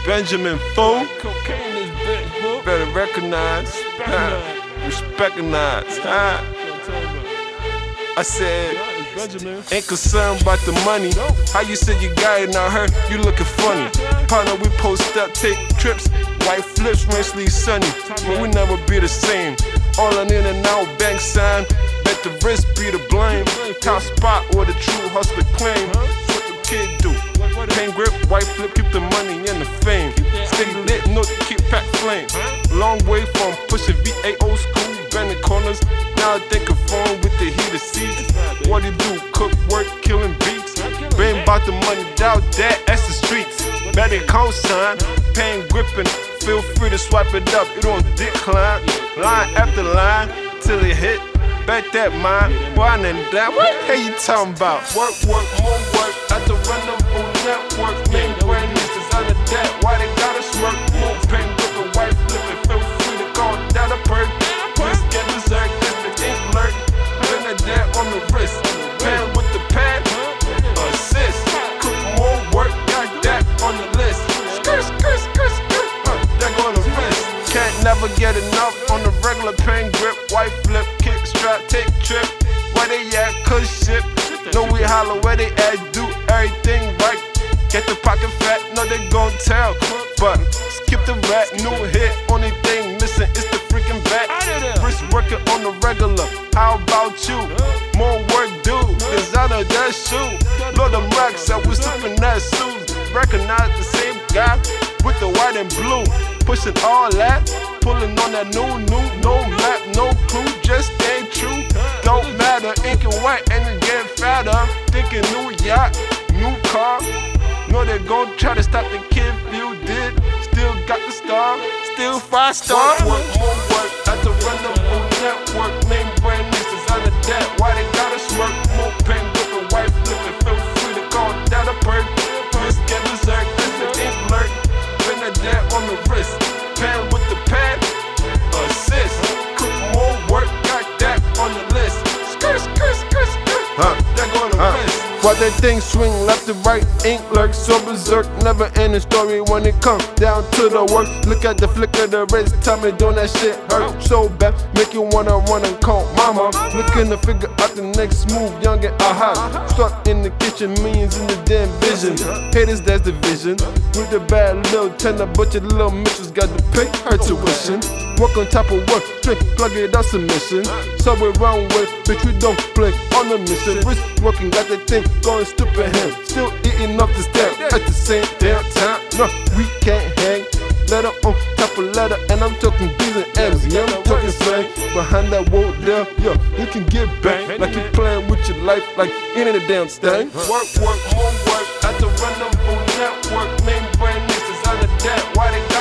Benjamin Fool. Cocaine is big, bro. Better recognize, recognize. I said, ain't concerned about the money. How you said you got it, now her, you looking funny. Partner, we post up, take trips, white flips, mostly sunny. But we never be the same. All an in and out bank sign, bet the risk be the blame. Top spot where the true hustler claim. What the kid do? Pain grip, white flip, keep the money and the fame. Stay lit, no to keep pack flame. Long way from pushing VA old school, bending corners. Now I think of phone with the heated seats. What he do? Cook, work, killing beats. Bang about the money, doubt that, that's the streets. Better co-sign, pain gripping. Feel free to swipe it up, it don't decline. Line after line, till it hit. Bet that mind, why and that? What the hell you talking about? Work, work, more work. At the rendezvous network, main brand is designer that. Why they gotta smirk? More pain gripping, white flipping. Feel free to call that a perk. Let's get dessert, get the ink lurk. Been a dad on the wrist. Pan with the pad, assist. Cook more work, got that on the list. Skirt, skirt, skirt, skirt. That go on the wrist. Can't never get enough on the regular pain grip. White flip, kick strap, take trip. Where they at? Cause ship. Know we holler where they at, do everything right. Get the pocket fat, no they gon' tell. But skip the rat, new hit. Only thing missing is the freaking back. Wrist working on the regular. How about you? More work do. Designer that shoe. Load them racks, I was sipping that suit. Recognize the same guy with the white and blue. Pushing all that, pulling on that new, no map, no clue, just stay true. Don't matter, ink and white, and it get fatter. Thinking new yacht, new car. Know they gon' try to stop the kid, you did. Still got the star, still 5-star. Work, more work, at the rendezvous network. Main brand is designer that. Why they gotta smirk? More pain gripping, white flipping. Feel free to call that a perk. Let's get dessert, that's the ink lurk. Been a dad on the wrist. Pan with the pad, assist. Cook more work, got that on the list. Skirt, skirt, skirt, skirt. That go on the wrist. While that thing swing left to right, ink lurk, so berserk. Never ending story when it comes down to the work. Look at the flick of the wrist, tell me don't that shit hurt so bad. Make you wanna run and call mama. Looking to figure out the next move, young and aha. Stuck in the kitchen, millions in the damn vision. Haters, that's the vision. With the bad little tender, but your little mistress got to pay her tuition. Work on top of work, straight plug it out submission. Subway wrong way, bitch we don't play on the mission. Wrist working, got that thing going stupid hand. Still eating up the step at the same damn time. No, we can't hang. Letter on top of letter, and I'm talking B's and M's. Yeah, I'm talking slang. Behind that wall there, yeah, you can get banged. Like you playing with your life, like any of the damn thing. Work, work, more work, at the rendezvous network. Main brand is designer that. Why they